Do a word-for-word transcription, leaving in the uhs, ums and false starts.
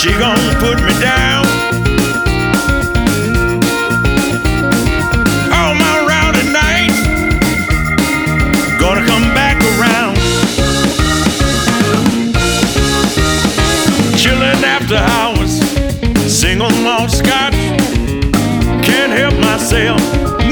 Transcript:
she gon' put me down. All my rowdy nights gonna come back around. Chillin' after hours, single malt scotch, can't help myself.